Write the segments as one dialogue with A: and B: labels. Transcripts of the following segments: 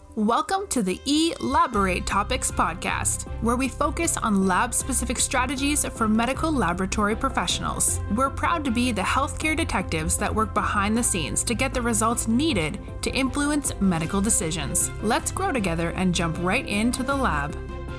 A: Welcome to the Elaborate Topics podcast, where we focus on lab-specific strategies for medical laboratory professionals. We're proud to be the healthcare detectives that work behind the scenes to get the results needed to influence medical decisions. Let's grow together and jump right into the lab.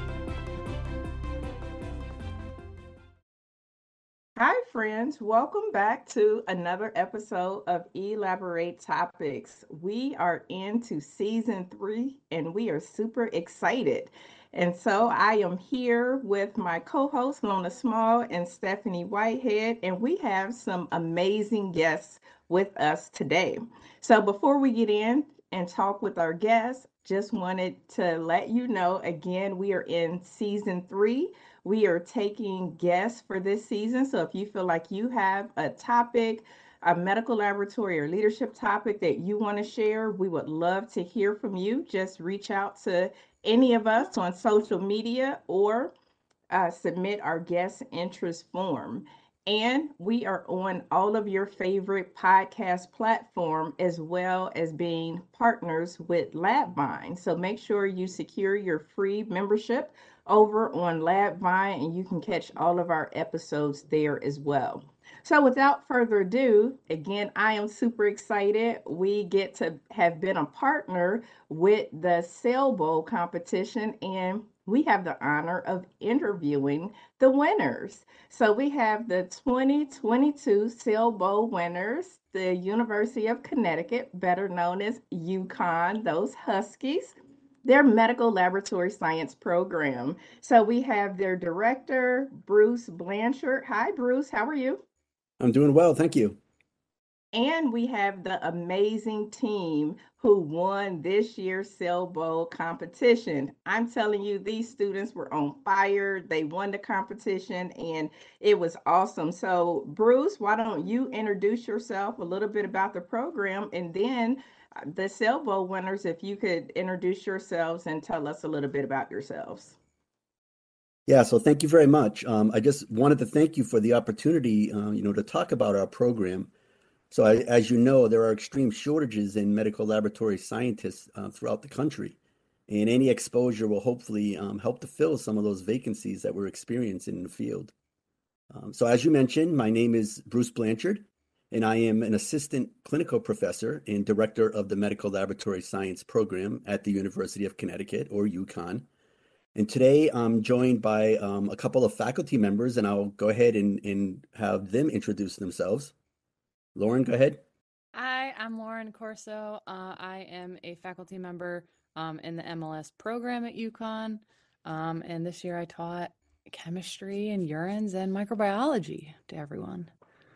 B: Hi, friends. Welcome back to another episode of Elaborate Topics. We are into season 3 and we are super excited. And so I am here with my co-hosts, Lona Small and Stephanie Whitehead, and we have some amazing guests with us today. So before we get in and talk with our guests, just wanted to let you know again, we are in season 3. We are taking guests for this season. So if you feel like you have a topic, a medical laboratory or leadership topic that you want to share, we would love to hear from you. Just reach out to any of us on social media or submit our guest interest form. And we are on all of your favorite podcast platform as well as being partners with LabVine. So make sure you secure your free membership over on LabVine and you can catch all of our episodes there as well. So without further ado, again, I am super excited. We get to have been a partner with the Cell Bowl competition, and we have the honor of interviewing the winners. So we have the 2022 Cell Bowl winners, the University of Connecticut, better known as UConn, those Huskies, their medical laboratory science program. So we have their director, Bruce Blanchard. Hi, Bruce. How are you?
C: I'm doing well, thank you.
B: And we have the amazing team who won this year's Cell Bowl competition. I'm telling you, these students were on fire. They won the competition and it was awesome. So, Bruce, why don't you introduce yourself a little bit about the program and then the Cell Bowl winners, if you could introduce yourselves and tell us a little bit about yourselves.
C: Yeah, so thank you very much. I just wanted to thank you for the opportunity, to talk about our program. So as you know, there are extreme shortages in medical laboratory scientists throughout the country, and any exposure will hopefully help to fill some of those vacancies that we're experiencing in the field. So as you mentioned, my name is Bruce Blanchard, and I am an assistant clinical professor and director of the Medical Laboratory Science program at the University of Connecticut, or UConn. And today I'm joined by a couple of faculty members, and I'll go ahead and have them introduce themselves. Lauren, go ahead.
D: Hi, I'm Lauren Corso. I am a faculty member in the MLS program at UConn. And this year I taught chemistry and urines and microbiology to everyone.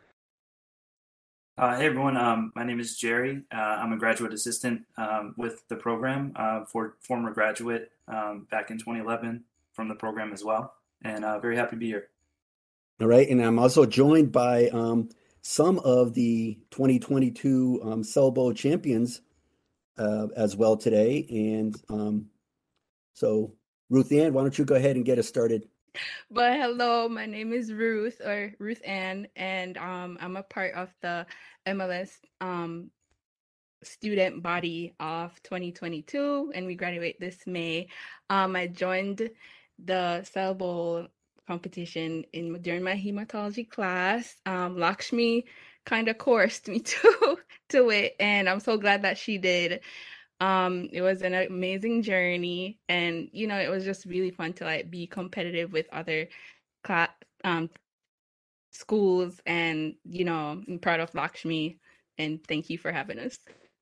E: Hey everyone, my name is Jerry. I'm a graduate assistant with the program, for former graduate back in 2011 from the program as well, and very happy to be here.
C: All right, and I'm also joined by some of the 2022 Cell Bowl champions as well today. And so, Ruth Ann, why don't you go ahead and get us started?
F: But hello, my name is Ruth or Ruth Ann, and I'm a part of the MLS student body of 2022, and we graduate this May. I joined the Cell Bowl competition during my hematology class. Lakshmi kind of coerced me to it, and I'm so glad that she did. It was an amazing journey, and it was just really fun to like be competitive with other class schools, and I'm proud of Lakshmi, and thank you for having us.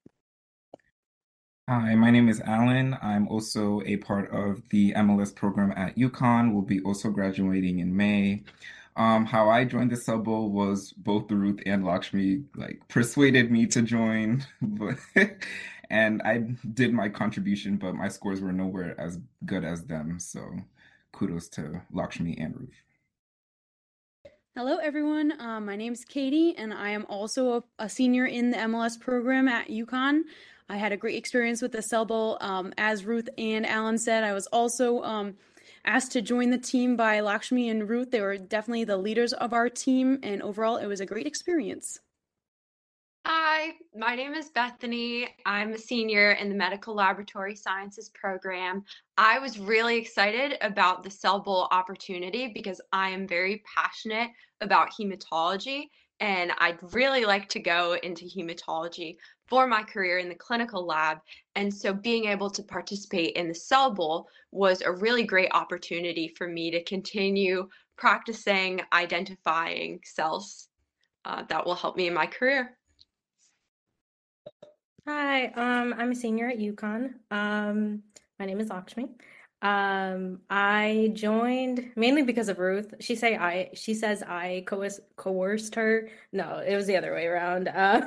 G: Hi, my name is Alan. I'm also a part of the MLS program at UConn. We'll be also graduating in May. How I joined the Cell Bowl was both Ruth and Lakshmi persuaded me to join, and I did my contribution, but my scores were nowhere as good as them. So kudos to Lakshmi and Ruth.
H: Hello, everyone. My name is Katie, and I am also a senior in the MLS program at UConn. I had a great experience with the Cell Bowl. As Ruth and Alan said, I was also asked to join the team by Lakshmi and Ruth. They were definitely the leaders of our team, and overall, it was a great experience.
I: Hi, my name is Bethany. I'm a senior in the Medical Laboratory Sciences program. I was really excited about the Cell Bowl opportunity because I am very passionate about hematology and I'd really like to go into hematology for my career in the clinical lab. And so being able to participate in the Cell Bowl was a really great opportunity for me to continue practicing identifying cells that will help me in my career.
J: Hi, I'm a senior at UConn. My name is Lakshmi. I joined mainly because of Ruth. She says I coerced her. No, it was the other way around.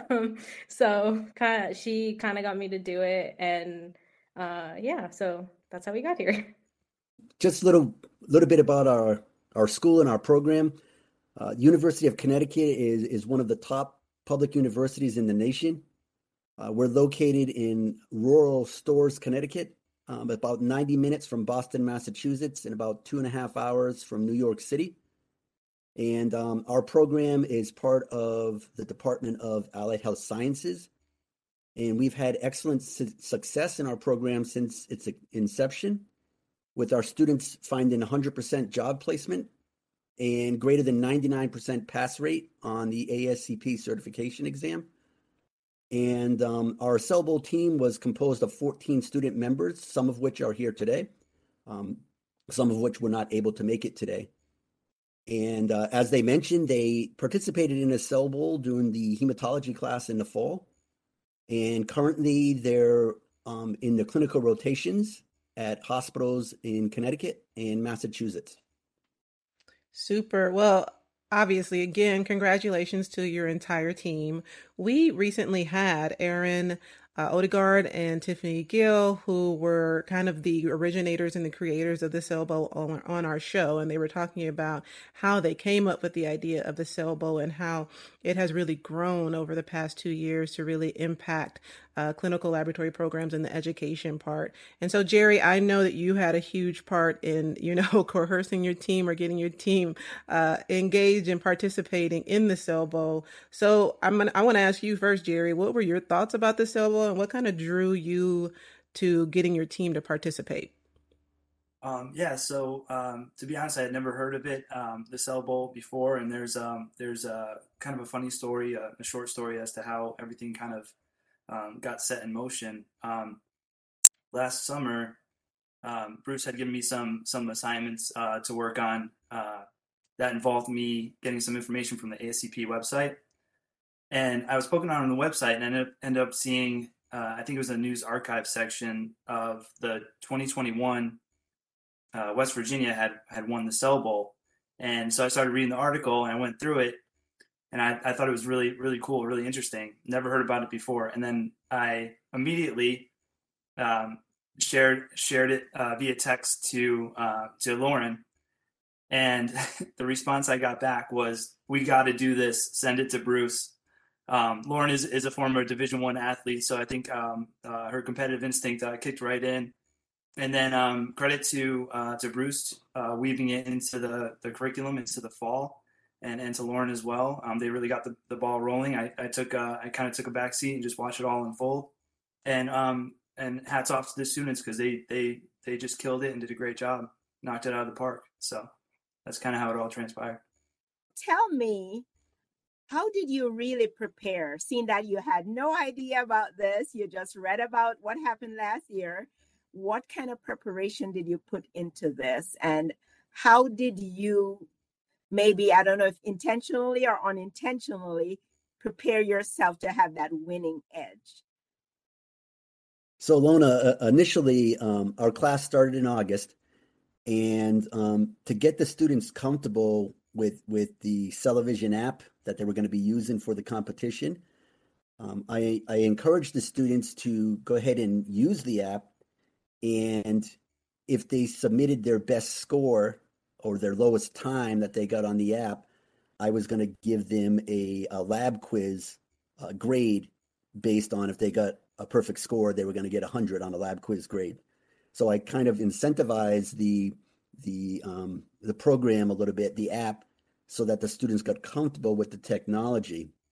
J: She kind of got me to do it, and yeah, so that's how we got here.
C: Just a little bit about our school and our program. University of Connecticut is one of the top public universities in the nation. We're located in rural Storrs, Connecticut, about 90 minutes from Boston, Massachusetts, and about 2.5 hours from New York City. And our program is part of the Department of Allied Health Sciences. And we've had excellent success in our program since its inception, with our students finding 100% job placement and greater than 99% pass rate on the ASCP certification exam. And our Cell Bowl team was composed of 14 student members, some of which are here today, some of which were not able to make it today. And as they mentioned, they participated in a Cell Bowl during the hematology class in the fall. And currently they're in the clinical rotations at hospitals in Connecticut and Massachusetts.
K: Super. Well, obviously, again, congratulations to your entire team. We recently had Aaron Odegaard and Tiffany Gill, who were kind of the originators and the creators of the Cell Bowl on our show. And they were talking about how they came up with the idea of the Cell Bowl and how it has really grown over the past 2 years to really impact clinical laboratory programs and the education part. And so, Jerry, I know that you had a huge part in, coercing your team or getting your team engaged and participating in the Cell Bowl. So I want to ask you first, Jerry, what were your thoughts about the Cell Bowl and what kind of drew you to getting your team to participate?
E: To be honest, I had never heard of it, the Cell Bowl before, and there's kind of a funny story, a short story as to how everything kind of got set in motion. Last summer, Bruce had given me some assignments to work on that involved me getting some information from the ASCP website. And I was poking on the website and ended up seeing, I think it was a news archive section of the 2021 West Virginia had won the Cell Bowl. And so I started reading the article and I went through it. And I thought it was really, really cool, really interesting. Never heard about it before. And then I immediately shared it via text to Lauren. And the response I got back was, "We got to do this. Send it to Bruce." Lauren is a former Division I athlete, so I think her competitive instinct kicked right in. And then credit to Bruce weaving it into the curriculum into the fall, and to Lauren as well. They really got the ball rolling. I kind of took a back seat and just watched it all unfold. And hats off to the students because they just killed it and did a great job, knocked it out of the park. So that's kind of how it all transpired.
L: Tell me, how did you really prepare, seeing that you had no idea about this? You just read about what happened last year. What kind of preparation did you put into this? And how did you, maybe, I don't know if intentionally or unintentionally, prepare yourself to have that winning edge?
C: So, Lona, initially, our class started in August. And to get the students comfortable with the Cellavision app that they were going to be using for the competition, I encouraged the students to go ahead and use the app. And if they submitted their best score or their lowest time that they got on the app, I was going to give them a lab quiz grade based on if they got a perfect score, they were going to get 100 on a lab quiz grade. So I kind of incentivized the program a little bit, the app, so that the students got comfortable with the technology.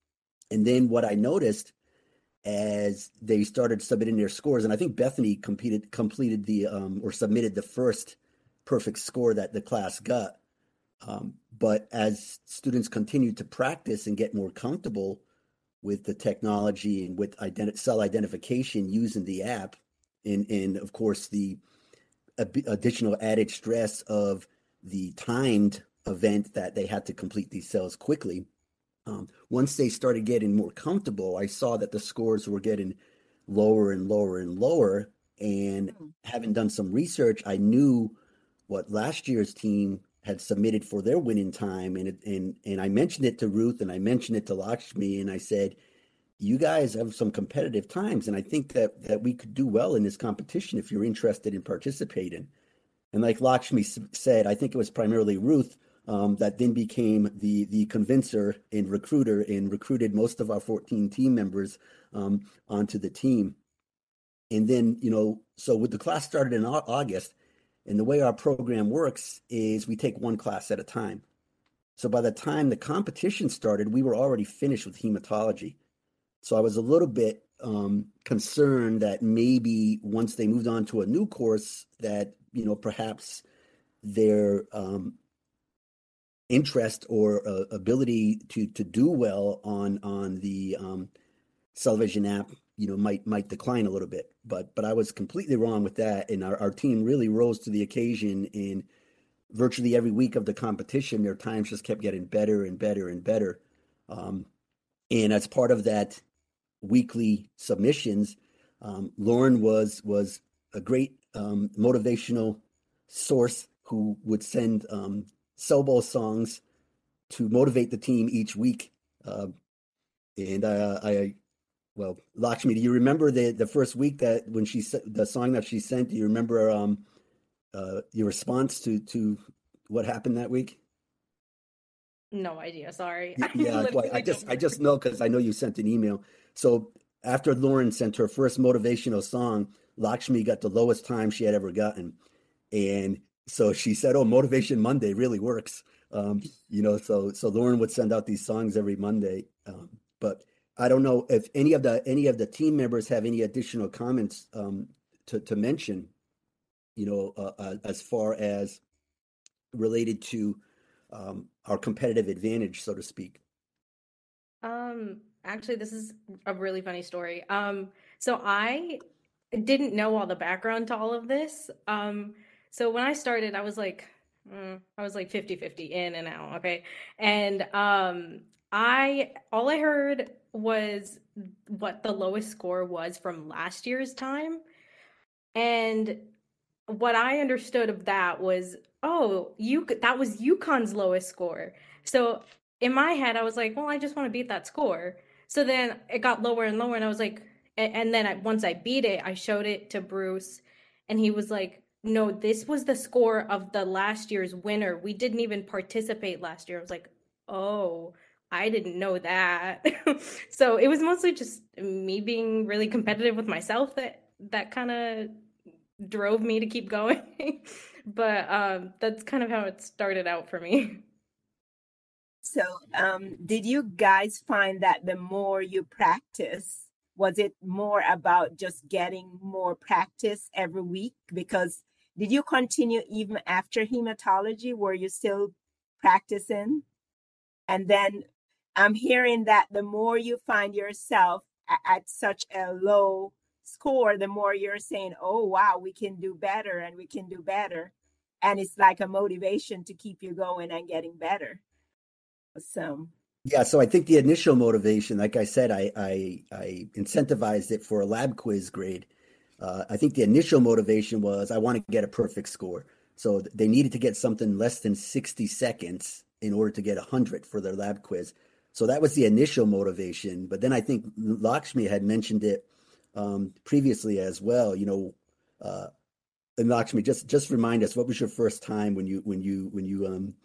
C: And then what I noticed as they started submitting their scores, and I think Bethany completed the or submitted the first perfect score that the class got. But as students continued to practice and get more comfortable with the technology and with cell identification using the app, and of course the additional added stress of the timed event that they had to complete these cells quickly. Once they started getting more comfortable, I saw that the scores were getting lower and lower and lower. And having done some research, I knew what last year's team had submitted for their winning time. And I mentioned it to Ruth and I mentioned it to Lakshmi, and I said, you guys have some competitive times, and I think that we could do well in this competition if you're interested in participating. And like Lakshmi said, I think it was primarily Ruth that then became the convincer and recruiter and recruited most of our 14 team members onto the team. And then, so with the class started in August, and the way our program works is we take one class at a time. So by the time the competition started, we were already finished with hematology. So I was a little bit concerned that maybe once they moved on to a new course that, perhaps their interest or ability to do well on the CellVision app, might decline a little bit. But I was completely wrong with that. And our team really rose to the occasion. In virtually every week of the competition, their times just kept getting better and better and better. And as part of that weekly submissions, Lauren was a great motivational source who would send Cell Bowl songs to motivate the team each week. Well, Lakshmi, do you remember the first week that when the song that she sent? Do you remember your response to what happened that week?
J: No idea. Sorry.
C: Yeah, well, I just know because I know you sent an email. So after Lauren sent her first motivational song, Lakshmi got the lowest time she had ever gotten, and so she said, "Oh, Motivation Monday really works." So Lauren would send out these songs every Monday. But I don't know if any of the team members have any additional comments to mention, as far as related to our competitive advantage, so to speak.
J: Actually, this is a really funny story. So I didn't know all the background to all of this. So when I started, I was like 50-50 in and out, okay? And all I heard was what the lowest score was from last year's time. And what I understood of that was, that was UConn's lowest score. So in my head, I was like, well, I just want to beat that score. So then it got lower and lower, and I was like, and then once I beat it, I showed it to Bruce, and he was like, no, this was the score of the last year's winner. We didn't even participate last year. I was like, oh, I didn't know that. So it was mostly just me being really competitive with myself that kind of drove me to keep going. But that's kind of how it started out for me.
L: So did you guys find that the more you practice, was it more about just getting more practice every week? Because did you continue even after hematology? Were you still practicing? And then I'm hearing that the more you find yourself at such a low score, the more you're saying, oh, wow, we can do better and we can do better. And it's like a motivation to keep you going and getting better. So
C: I think the initial motivation, like I said, I incentivized it for a lab quiz grade. I think the initial motivation was I want to get a perfect score. So they needed to get something less than 60 seconds in order to get 100 for their lab quiz. So that was the initial motivation. But then I think Lakshmi had mentioned it previously as well. And Lakshmi, just remind us, what was your first time when you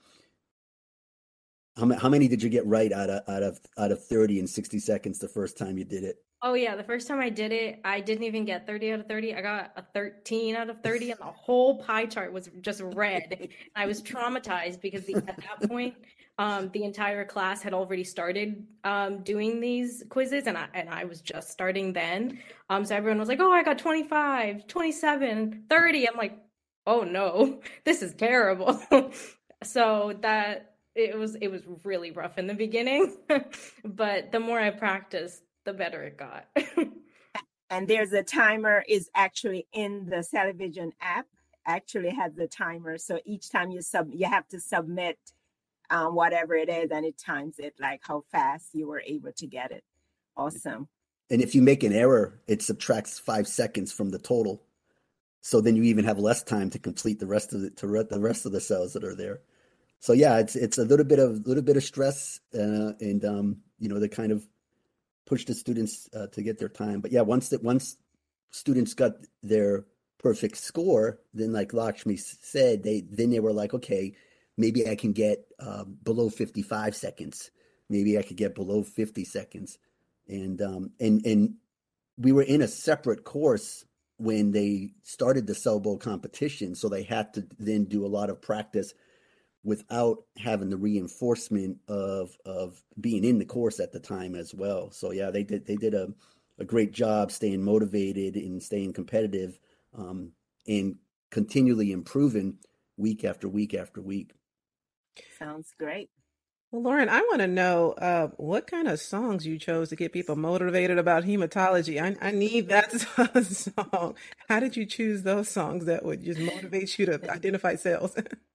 C: how many did you get right out of 30 in 60 seconds the first time you did it?
J: Oh yeah, the first time I did it, I didn't even get 30 out of 30. I got a 13 out of 30, and the whole pie chart was just red. I was traumatized because at that point, The entire class had already started doing these quizzes, and I was just starting then. So everyone was like, oh, I got 25, 27, 30. I'm like, oh no, this is terrible. So that it was really rough in the beginning, but the more I practiced, the better it got.
L: And there's a timer is actually in the Television app, actually has the timer. So each time you have to submit whatever it is, and it times it like how fast you were able to get it. Awesome.
C: And if you make an error, it subtracts 5 seconds from the total. So then you even have less time to complete the rest of the cells that are there. So yeah, it's a little bit of stress, and they kind of push the students to get their time. But yeah, once students got their perfect score, then like Lakshmi said, they were like, okay, maybe I can get below 55 seconds. Maybe I could get below 50 seconds. And we were in a separate course when they started the Cell Bowl competition, so they had to then do a lot of practice without having the reinforcement of being in the course at the time as well. So yeah, they did a great job staying motivated and staying competitive, and continually improving week after week after week.
L: Sounds great.
K: Well, Lauren, I want to know what kind of songs you chose to get people motivated about hematology. I need that song. How did you choose those songs that would just motivate you to identify cells?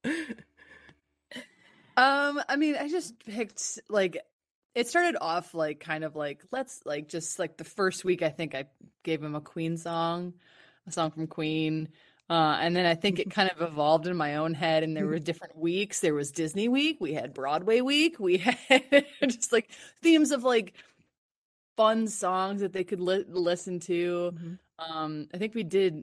D: I mean, I just picked it started off kind of let's just the first week I think I gave him a Queen song, a song from Queen. And then I think it kind of evolved in my own head, and there were different weeks. There was Disney week, we had Broadway week, we had just themes of fun songs that they could listen to. I think we did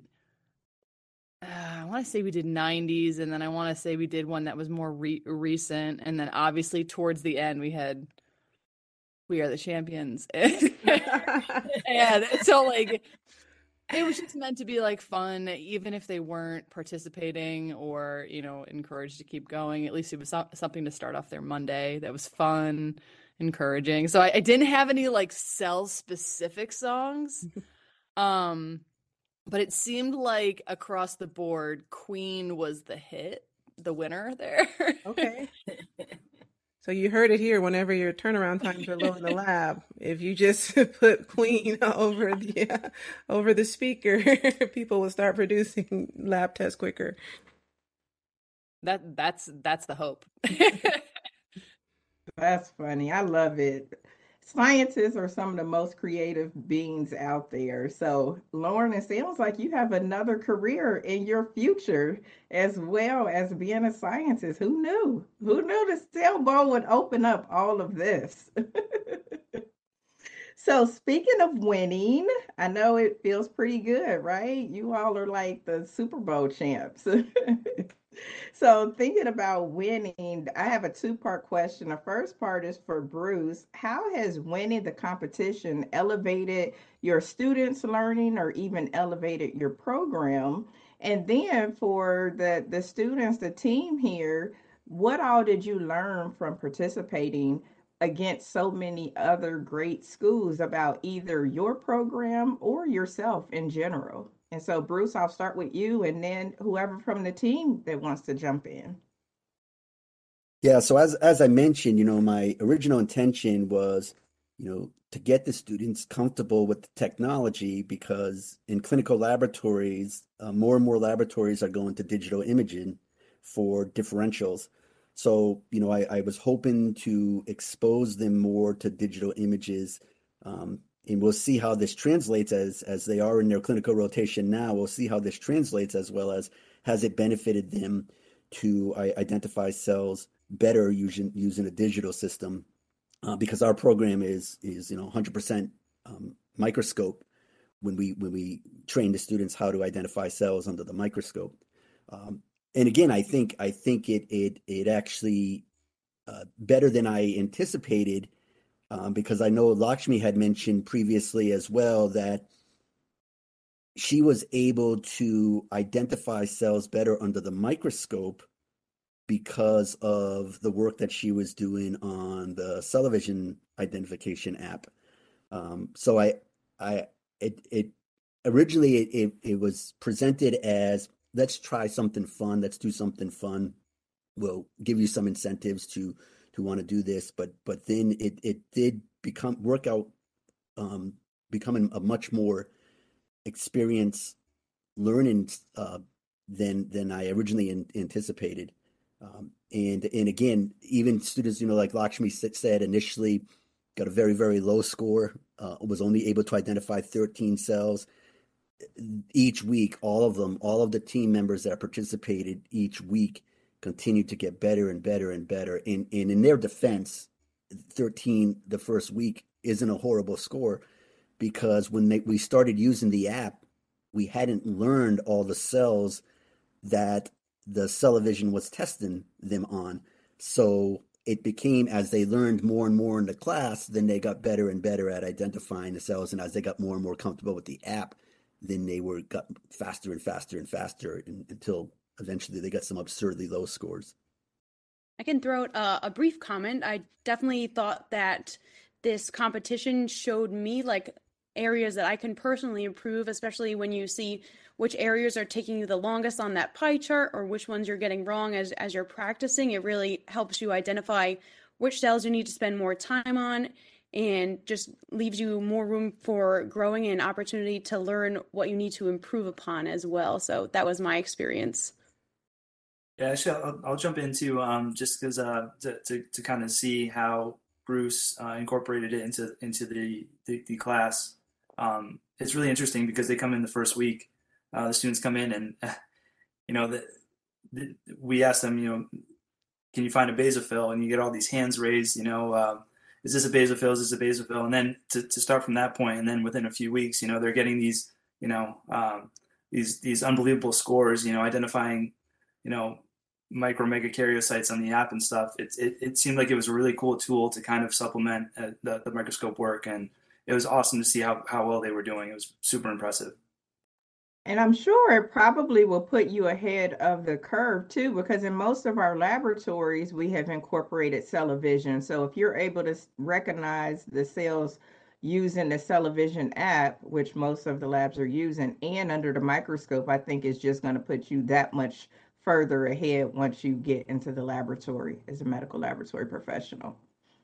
D: I want to say we did 90s, and then I want to say we did one that was more recent, and then obviously towards the end we had We Are the Champions. And so it was just meant to be fun, even if they weren't participating or, encouraged to keep going. At least it was something to start off their Monday that was fun, encouraging. So I didn't have any cell specific songs. But it seemed like across the board, Queen was the winner there.
K: Okay. So you heard it here. Whenever your turnaround times are low in the lab, if you just put Queen over the speaker, people will start producing lab tests quicker.
D: That's the hope.
B: That's funny. I love it. Scientists are some of the most creative beings out there. So, Lauren, it sounds like you have another career in your future as well as being a scientist. Who knew? Who knew the Cell Bowl would open up all of this? So, speaking of winning, I know it feels pretty good, right? You all are like the Super Bowl champs. So, thinking about winning, I have a two-part question. The first part is for Bruce. How has winning the competition elevated your students' learning or even elevated your program? And then for the students, the team here, what all did you learn from participating against so many other great schools about either your program or yourself in general? And so, Bruce, I'll start with you and then whoever from the team that wants to jump in.
C: Yeah, so as I mentioned, my original intention was, to get the students comfortable with the technology, because in clinical laboratories, more and more laboratories are going to digital imaging for differentials. So, I was hoping to expose them more to digital images, and we'll see how this translates as they are in their clinical rotation now. We'll see how this translates, as well as has it benefited them to identify cells better using a digital system, because our program is 100% microscope when we train the students how to identify cells under the microscope. And again, I think it actually better than I anticipated. Because I know Lakshmi had mentioned previously as well that she was able to identify cells better under the microscope because of the work that she was doing on the Cell-O-Vision identification app. So it originally it was presented as, let's try something fun, let's do something fun. We'll give you some incentives to want to do this, but then it did becoming a much more experienced learning than I originally anticipated. And again, even students, like Lakshmi said, initially got a very, very low score, was only able to identify 13 cells. Each week, all of the team members that participated each week continued to get better and better and better. And in their defense, 13 the first week isn't a horrible score, because when we started using the app, we hadn't learned all the cells that the Cell-O-Vision was testing them on. So it became, as they learned more and more in the class, then they got better and better at identifying the cells. And as they got more and more comfortable with the app, then they got faster and faster and faster until eventually they got some absurdly low scores.
H: I can throw out a brief comment. I definitely thought that this competition showed me like areas that I can personally improve, especially when you see which areas are taking you the longest on that pie chart or which ones you're getting wrong as you're practicing. It really helps you identify which cells you need to spend more time on, and just leaves you more room for growing and opportunity to learn what you need to improve upon as well. So that was my experience.
E: Yeah, actually, I'll jump into just because to kind of see how Bruce incorporated it into the class. It's really interesting because they come in the first week. The students come in and we ask them, can you find a basophil? And you get all these hands raised. Is this a basophil? Is this a basophil? And then to start from that point, and then within a few weeks, they're getting these these unbelievable scores. Identifying micro megakaryocytes on the app and stuff. It seemed like it was a really cool tool to kind of supplement the microscope work, and it was awesome to see how well they were doing. It was super impressive.
B: And I'm sure it probably will put you ahead of the curve too, because in most of our laboratories, we have incorporated Cell-O-Vision. So if you're able to recognize the cells using the Cell-O-Vision app, which most of the labs are using, and under the microscope, I think is just going to put you that much further ahead once you get into the laboratory as a medical laboratory professional.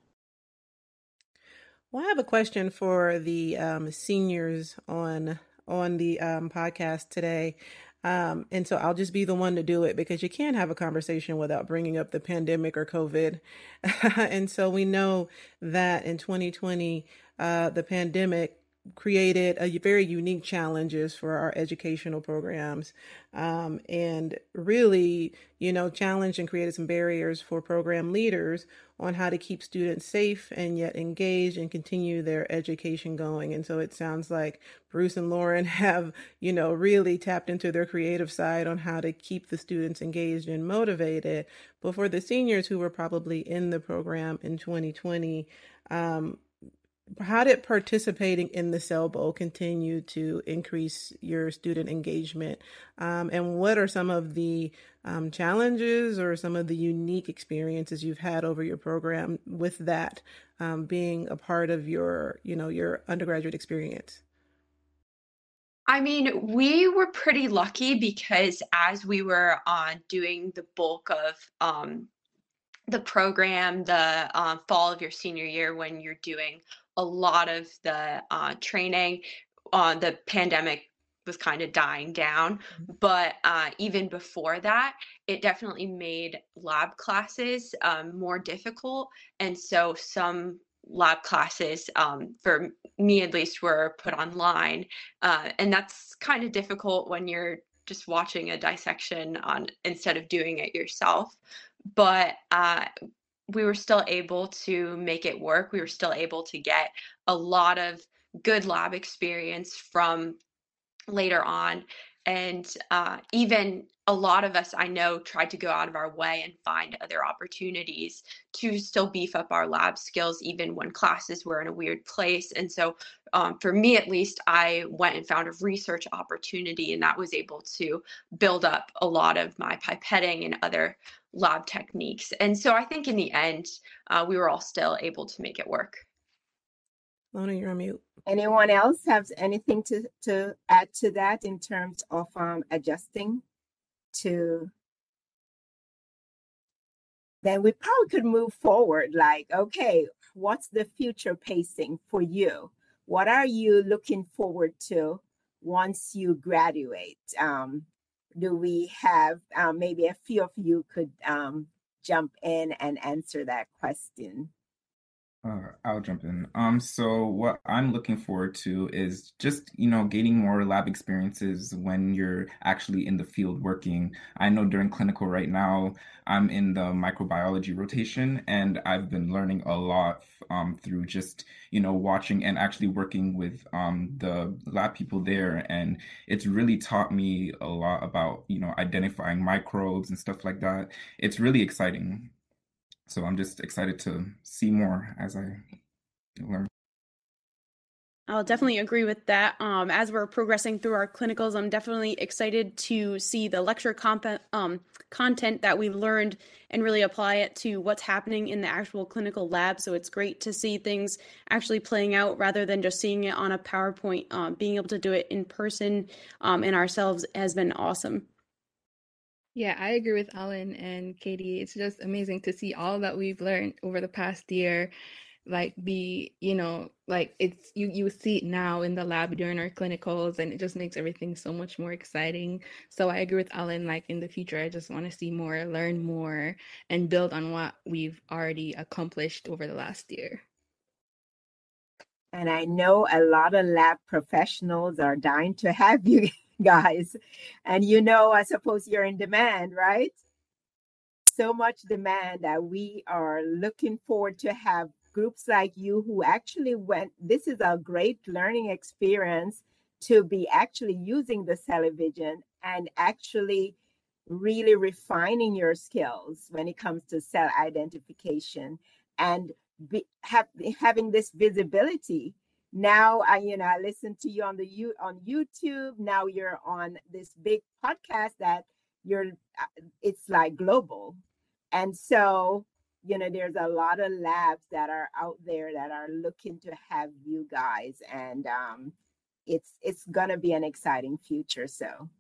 K: Well, I have a question for the seniors on the podcast today. And so I'll just be the one to do it, because you can't have a conversation without bringing up the pandemic or COVID. And so we know that in 2020, the pandemic created a very unique challenges for our educational programs, and really, challenged and created some barriers for program leaders on how to keep students safe and yet engaged and continue their education going. And so it sounds like Bruce and Lauren have, really tapped into their creative side on how to keep the students engaged and motivated. But for the seniors who were probably in the program in 2020, how did participating in the Cell Bowl continue to increase your student engagement? And what are some of the challenges or some of the unique experiences you've had over your program with that being a part of your undergraduate experience?
I: I mean, we were pretty lucky because as we were doing the bulk of the program, the fall of your senior year, when you're doing a lot of the training, the pandemic was kind of dying down. But even before that, it definitely made lab classes more difficult. And so some lab classes, for me at least, were put online. And that's kind of difficult when you're just watching a dissection instead of doing it yourself. But we were still able to make it work. We were still able to get a lot of good lab experience from later on. And even a lot of us, I know, tried to go out of our way and find other opportunities to still beef up our lab skills, even when classes were in a weird place. And so for me, at least, I went and found a research opportunity, and that was able to build up a lot of my pipetting and other lab techniques. And so I think in the end, we were all still able to make it work.
K: Lona, you're on mute.
L: Anyone else have anything to add to that in terms of adjusting to? Then we probably could move forward. Like, okay, what's the future pacing for you? What are you looking forward to once you graduate? Do we have maybe a few of you could jump in and answer that question?
G: I'll jump in. So what I'm looking forward to is just, gaining more lab experiences when you're actually in the field working. I know during clinical right now, I'm in the microbiology rotation, and I've been learning a lot through just, watching and actually working with the lab people there. And it's really taught me a lot about, identifying microbes and stuff like that. It's really exciting. So I'm just excited to see more as I learn.
H: I'll definitely agree with that. As we're progressing through our clinicals, I'm definitely excited to see the lecture content that we learned and really apply it to what's happening in the actual clinical lab. So it's great to see things actually playing out rather than just seeing it on a PowerPoint. Being able to do it in person and ourselves has been awesome.
F: Yeah, I agree with Alan and Katie. It's just amazing to see all that we've learned over the past year, it's you see it now in the lab during our clinicals, and it just makes everything so much more exciting. So I agree with Alan, in the future, I just want to see more, learn more, and build on what we've already accomplished over the last year.
L: And I know a lot of lab professionals are dying to have you guys. And I suppose you're in demand, right? So much demand that we are looking forward to have groups like you who actually this is a great learning experience to be actually using the television and actually really refining your skills when it comes to cell identification and having this visibility. Now I listen to you on YouTube. Now you're on this big podcast that it's like global. And so, there's a lot of labs that are out there that are looking to have you guys, and it's gonna be an exciting future. So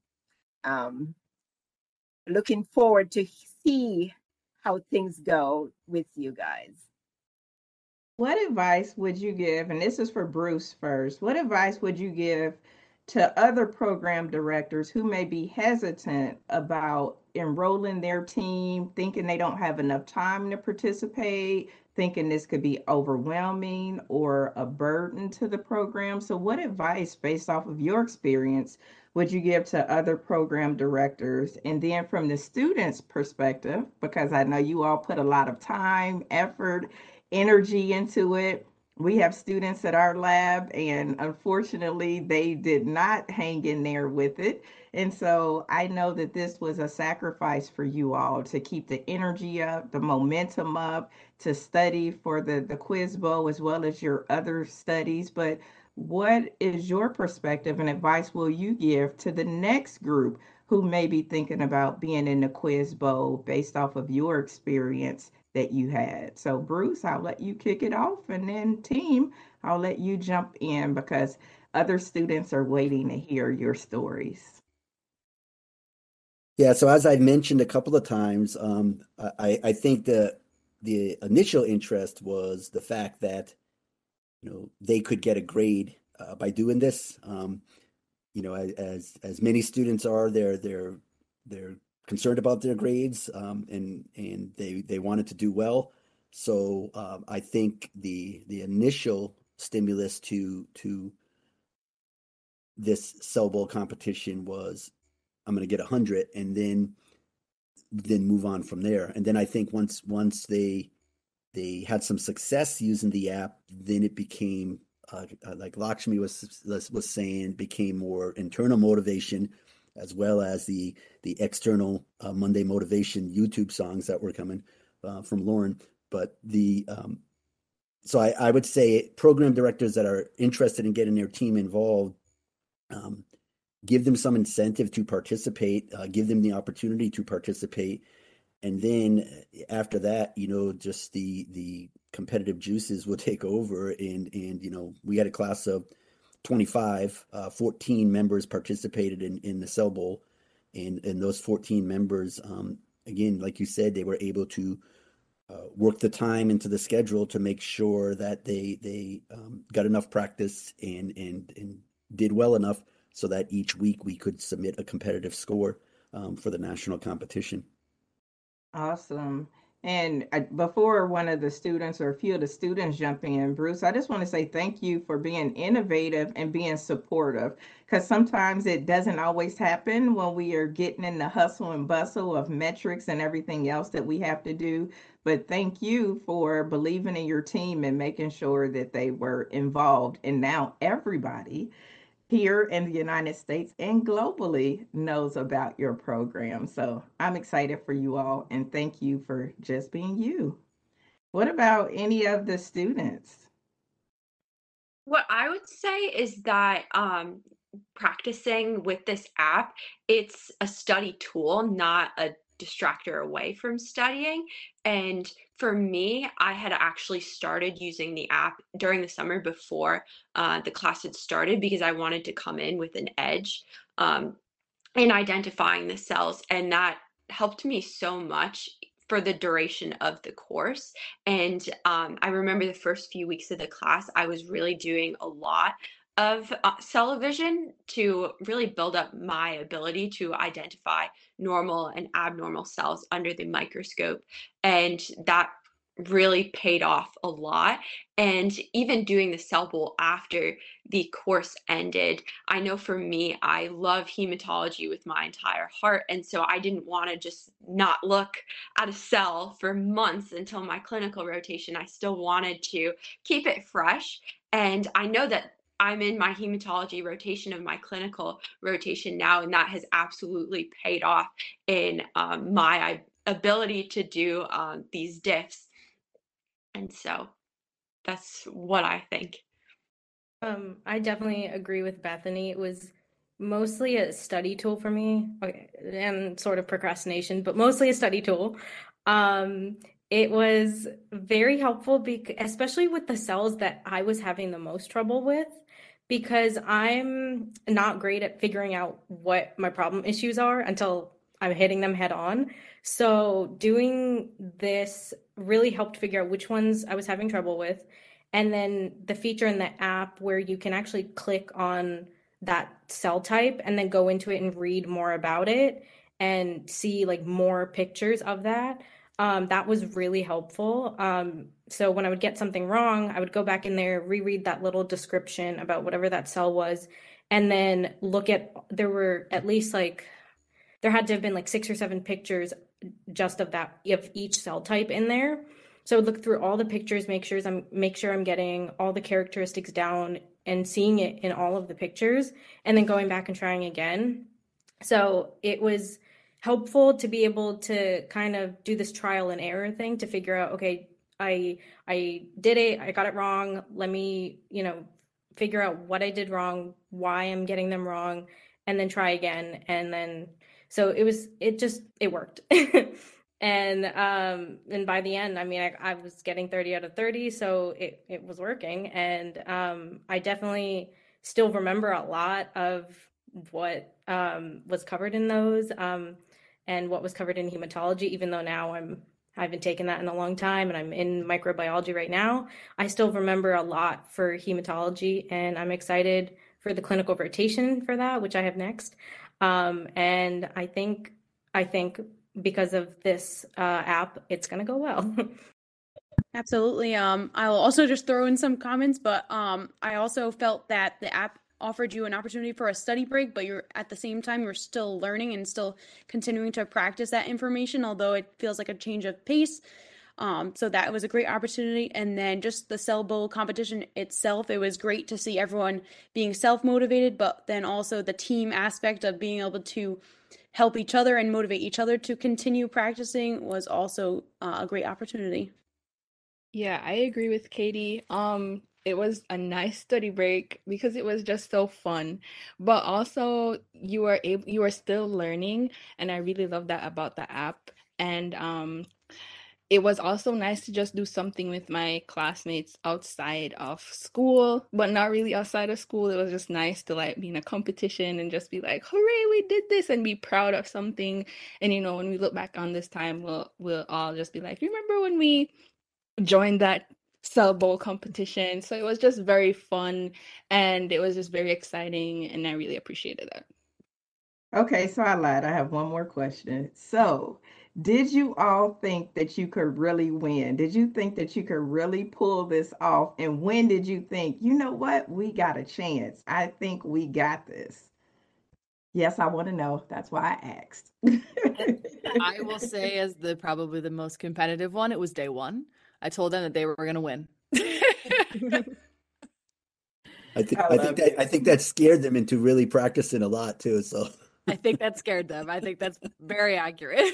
L: looking forward to see how things go with you guys.
B: What advice would you give, and this is for Bruce first, what advice would you give to other program directors who may be hesitant about enrolling their team, thinking they don't have enough time to participate, thinking this could be overwhelming or a burden to the program? So what advice, based off of your experience, would you give to other program directors? And then from the students' perspective, because I know you all put a lot of time, effort, energy into it. We have students at our lab, and unfortunately, they did not hang in there with it. And so I know that this was a sacrifice for you all to keep the energy up, the momentum up, to study for the Quiz Bowl as well as your other studies. But what is your perspective and advice will you give to the next group who may be thinking about being in the Quiz Bowl based off of your experience that you had? So Bruce, I'll let you kick it off, and then team, I'll let you jump in because other students are waiting to hear your stories.
C: Yeah, so as I mentioned a couple of times, I think the initial interest was the fact that they could get a grade by doing this. As many students are, they're concerned about their grades, and they wanted to do well. So I think the initial stimulus to this Cell Bowl competition was, I'm going to get 100 and then move on from there. And then I think once they had some success using the app, then it became like Lakshmi was saying, became more internal motivation as well as the external Monday Motivation YouTube songs that were coming from Lauren. But so I would say program directors that are interested in getting their team involved, give them some incentive to participate, give them the opportunity to participate. And then after that, just the competitive juices will take over. And we had a class of 25, 14 members participated in the Cell Bowl. And those 14 members, again, like you said, they were able to work the time into the schedule to make sure that they got enough practice and did well enough so that each week we could submit a competitive score for the national competition.
B: Awesome. And before one of the students or a few of the students jump in, Bruce, I just want to say thank you for being innovative and being supportive, because sometimes it doesn't always happen when we are getting in the hustle and bustle of metrics and everything else that we have to do. But thank you for believing in your team and making sure that they were involved. And now everybody here in the United States and globally knows about your program. So I'm excited for you all, and thank you for just being you. What about any of the students?
I: What I would say is that practicing with this app, it's a study tool, not a distractor away from studying. And for me, I had actually started using the app during the summer before the class had started, because I wanted to come in with an edge in identifying the cells. And that helped me so much for the duration of the course. And I remember the first few weeks of the class, I was really doing a lot of cell vision to really build up my ability to identify normal and abnormal cells under the microscope. And that really paid off a lot. And even doing the Cell Bowl after the course ended, I know for me, I love hematology with my entire heart. And so I didn't want to just not look at a cell for months until my clinical rotation. I still wanted to keep it fresh. And I know that I'm in my hematology rotation of my clinical rotation now, and that has absolutely paid off in my ability to do these diffs. And so that's what I think.
J: I definitely agree with Bethany. It was mostly a study tool for me, and sort of procrastination, but mostly a study tool. It was very helpful, especially with the cells that I was having the most trouble with, because I'm not great at figuring out what my problem issues are until I'm hitting them head on. So doing this really helped figure out which ones I was having trouble with. And then the feature in the app where you can actually click on that cell type and then go into it and read more about it and see like more pictures of that. That was really helpful. So when I would get something wrong, I would go back in there, reread that little description about whatever that cell was, and then look at, there were at least there had to have been like 6 or 7 pictures just of each cell type in there. So I would look through all the pictures, make sure I'm getting all the characteristics down and seeing it in all of the pictures, and then going back and trying again. So it was helpful to be able to kind of do this trial and error thing to figure out, okay, I did it, I got it wrong. Let me, figure out what I did wrong, why I'm getting them wrong, and then try again. And then, so it worked. And by the end, I mean, I was getting 30 out of 30, so it was working. And I definitely still remember a lot of what was covered in those, and what was covered in hematology, even though now I haven't taken that in a long time and I'm in microbiology right now. I still remember a lot for hematology, and I'm excited for the clinical rotation for that, which I have next. And I think because of this app, it's going to go well.
H: Absolutely. I'll also just throw in some comments, but I also felt that the app offered you an opportunity for a study break, but you're at the same time, you're still learning and still continuing to practice that information, although it feels like a change of pace. So that was a great opportunity. And then just the Cell Bowl competition itself, it was great to see everyone being self-motivated, but then also the team aspect of being able to help each other and motivate each other to continue practicing was also a great opportunity.
F: Yeah, I agree with Katie. It was a nice study break because it was just so fun. But also you were still learning, and I really love that about the app. And it was also nice to just do something with my classmates outside of school, but not really outside of school. It was just nice to like be in a competition and just be like, hooray, we did this, and be proud of something. And when we look back on this time, we'll all just be like, remember when we joined that Cell Bowl competition? So it was just very fun, and it was just very exciting, and I really appreciated that.
B: Okay, so I lied. I have one more question. So, did you all think that you could really win? Did you think that you could really pull this off? And when did you think, you know what, we got a chance? I think we got this. Yes, I want to know. That's why I asked.
D: I will say, as probably the most competitive one, it was day one. I told them that they were going to win.
C: I think that scared them into really practicing a lot too. So
D: I think that scared them. I think that's very accurate.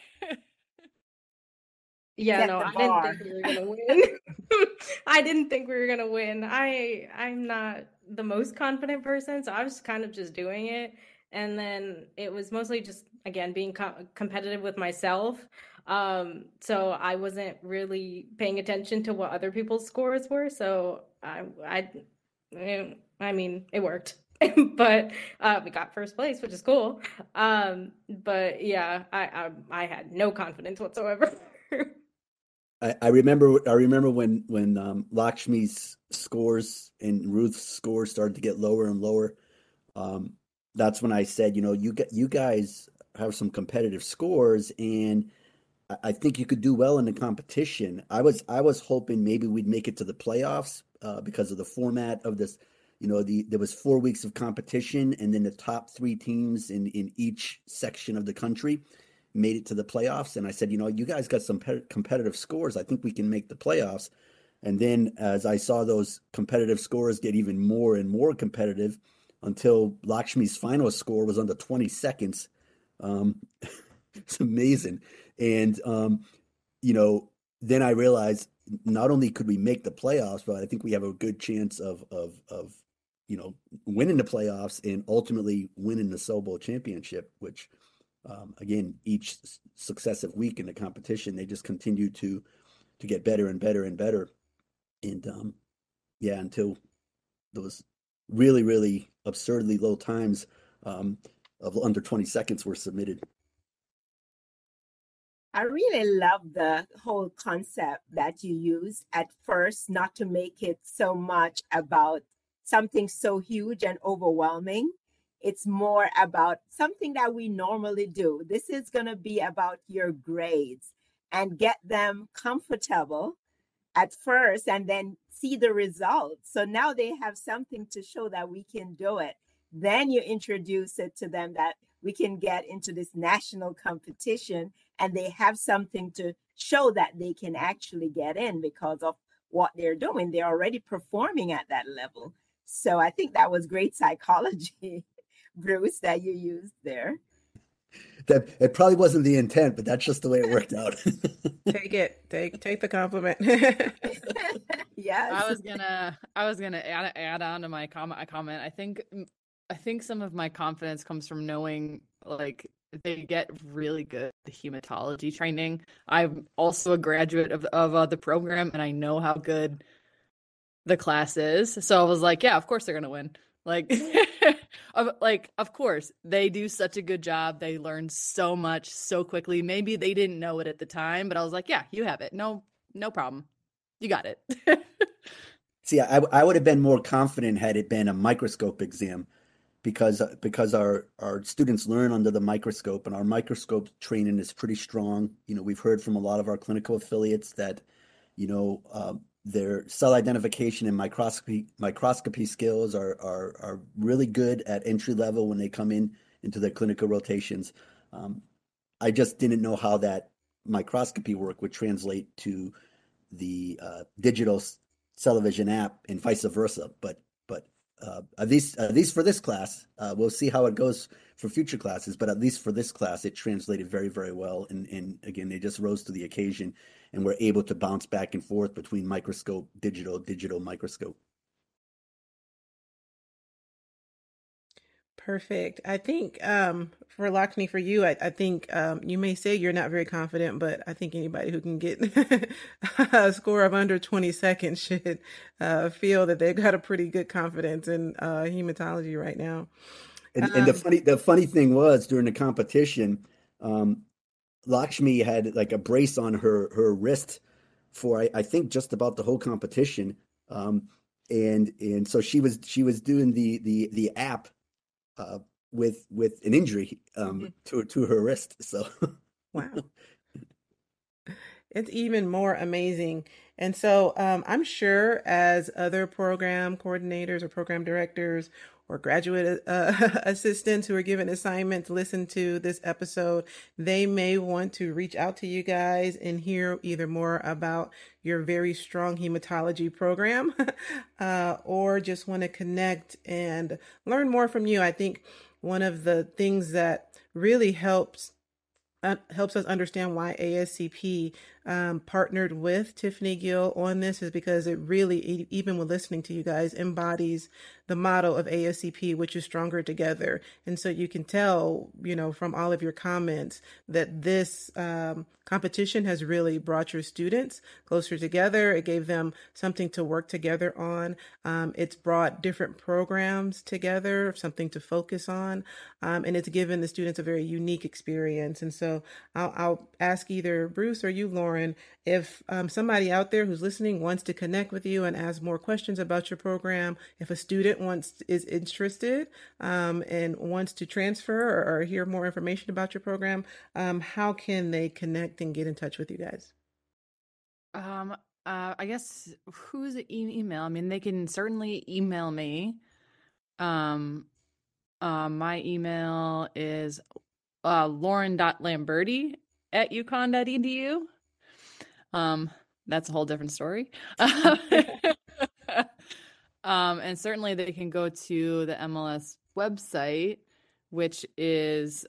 J: Yeah, no, I didn't think we were gonna win. I didn't think we were gonna win. I'm not the most confident person, so I was kind of just doing it, and then it was mostly just again being competitive with myself. So I wasn't really paying attention to what other people's scores were. So I mean, it worked. But we got first place, which is cool. But yeah, I had no confidence whatsoever.
C: I remember when Lakshmi's scores and Ruth's scores started to get lower and lower. That's when I said, you guys have some competitive scores, and I think you could do well in the competition. I was hoping maybe we'd make it to the playoffs because of the format of this. There was 4 weeks of competition, and then the top 3 teams in each section of the country made it to the playoffs. And I said, you guys got some competitive scores. I think we can make the playoffs. And then as I saw those competitive scores get even more and more competitive until Lakshmi's final score was under 20 seconds. It's amazing. And, then I realized not only could we make the playoffs, but I think we have a good chance of winning the playoffs and ultimately winning the Cell Bowl championship, which, again, each successive week in the competition, they just continue to get better and better and better. And until those really, really absurdly low times of under 20 seconds were submitted.
L: I really love the whole concept that you used at first, not to make it so much about something so huge and overwhelming. It's more about something that we normally do. This is going to be about your grades and get them comfortable at first and then see the results. So now they have something to show that we can do it. Then you introduce it to them that we can get into this national competition, and they have something to show that they can actually get in because of what they're doing. They're already performing at that level. So I think that was great psychology, Bruce, that you used there.
C: That it probably wasn't the intent, but that's just the way it worked out.
K: Take it. Take the compliment.
L: Yes.
D: I was gonna add on to my comment. I think some of my confidence comes from knowing, like, they get really good hematology training. I'm also a graduate of the program, and I know how good the class is. So I was like, yeah, of course they're gonna win. Like, of course they do such a good job. They learn so much so quickly. Maybe they didn't know it at the time, but I was like, yeah, you have it. No problem. You got it.
C: See, I would have been more confident had it been a microscope exam, because our students learn under the microscope, and our microscope training is pretty strong. We've heard from a lot of our clinical affiliates that, their cell identification and microscopy skills are really good at entry level when they come into their clinical rotations. I just didn't know how that microscopy work would translate to the digital television app and vice versa. But at least for this class, we'll see how it goes for future classes. But at least for this class, it translated very, very well. And again, they just rose to the occasion and were able to bounce back and forth between microscope, digital, microscope.
K: Perfect. I think for Lakshmi, for you, I think you may say you're not very confident, but I think anybody who can get a score of under 20 seconds should feel that they've got a pretty good confidence in hematology right now.
C: And the funny thing was, during the competition, Lakshmi had like a brace on her wrist for I think just about the whole competition, and so she was doing the app with an injury to her wrist. So
K: wow, it's even more amazing. And so I'm sure as other program coordinators or program directors or graduate assistants who are given assignments listen to this episode, they may want to reach out to you guys and hear either more about your very strong hematology program or just want to connect and learn more from you. I think one of the things that really helps us understand why ASCP partnered with Tiffany Gill on this is because it really, even with listening to you guys, embodies the motto of ASCP, which is stronger together. And so you can tell, from all of your comments that this competition has really brought your students closer together. It gave them something to work together on. It's brought different programs together, something to focus on. And it's given the students a very unique experience. And so I'll ask either Bruce or you, Lauren, if somebody out there who's listening wants to connect with you and ask more questions about your program, if a student is interested and wants to transfer or hear more information about your program, how can they connect and get in touch with you guys?
D: I guess who's the email? I mean, they can certainly email me. My email is lauren.lamberti@uconn.edu. That's a whole different story. And certainly they can go to the MLS website, which is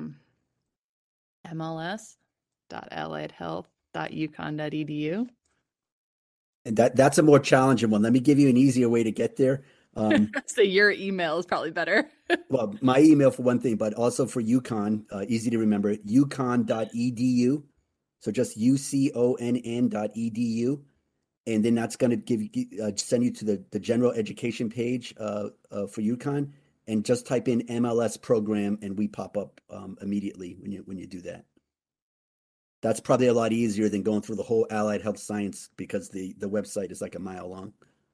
D: mls.alliedhealth.uconn.edu.
C: And that's a more challenging one. Let me give you an easier way to get there.
D: So your email is probably better.
C: Well, my email for one thing, but also for UConn, easy to remember, uconn.edu. So just uconn.edu. And then that's going to send you to the general education page for UConn, and just type in MLS program and we pop up immediately when you do that. That's probably a lot easier than going through the whole allied health science, because the website is like a mile long.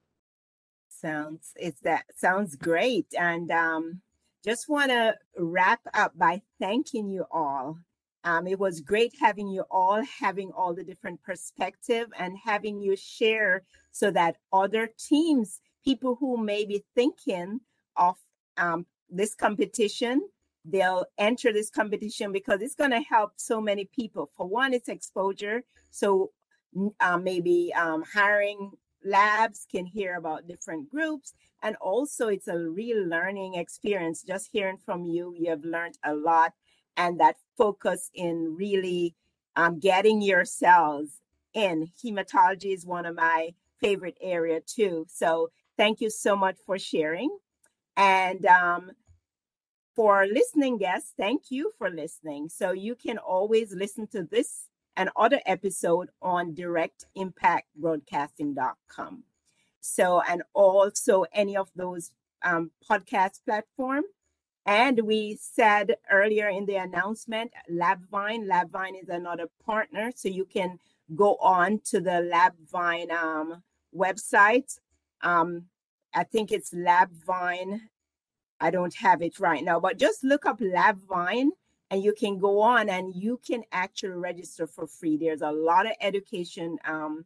L: Sounds great. And just want to wrap up by thanking you all. It was great having you all, having all the different perspective and having you share so that other teams, people who may be thinking of this competition, they'll enter this competition because it's going to help so many people. For one, it's exposure. So maybe hiring labs can hear about different groups. And also it's a real learning experience. Just hearing from you, you have learned a lot. And that focus in really getting your cells in. Hematology is one of my favorite area too. So thank you so much for sharing. And for listening guests, thank you for listening. So you can always listen to this and other episode on directimpactbroadcasting.com. So, and also any of those podcast platforms. And we said earlier in the announcement, LabVine is another partner. So you can go on to the LabVine website. I think it's LabVine. I don't have it right now, but just look up LabVine and you can go on and you can actually register for free. There's a lot of education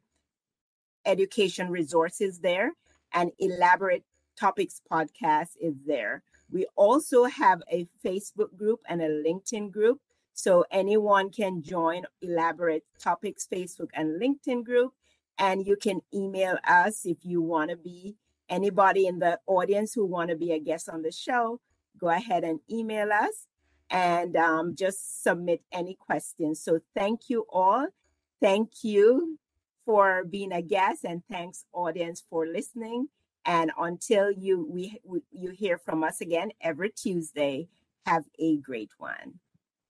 L: resources there, and Elaborate Topics podcast is there. We also have a Facebook group and a LinkedIn group. So anyone can join Elaborate Topics Facebook and LinkedIn group, and you can email us if you want to be anybody in the audience who want to be a guest on the show. Go ahead and email us and just submit any questions. So thank you all. Thank you for being a guest, and thanks audience for listening. And until you hear from us again every Tuesday, have a great one.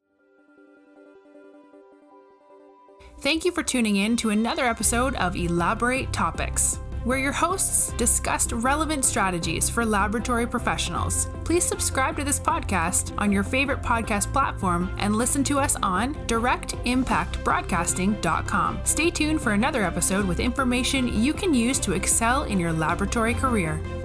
A: Thank you for tuning in to another episode of Elaborate Topics, where your hosts discussed relevant strategies for laboratory professionals. Please subscribe to this podcast on your favorite podcast platform and listen to us on directimpactbroadcasting.com. Stay tuned for another episode with information you can use to excel in your laboratory career.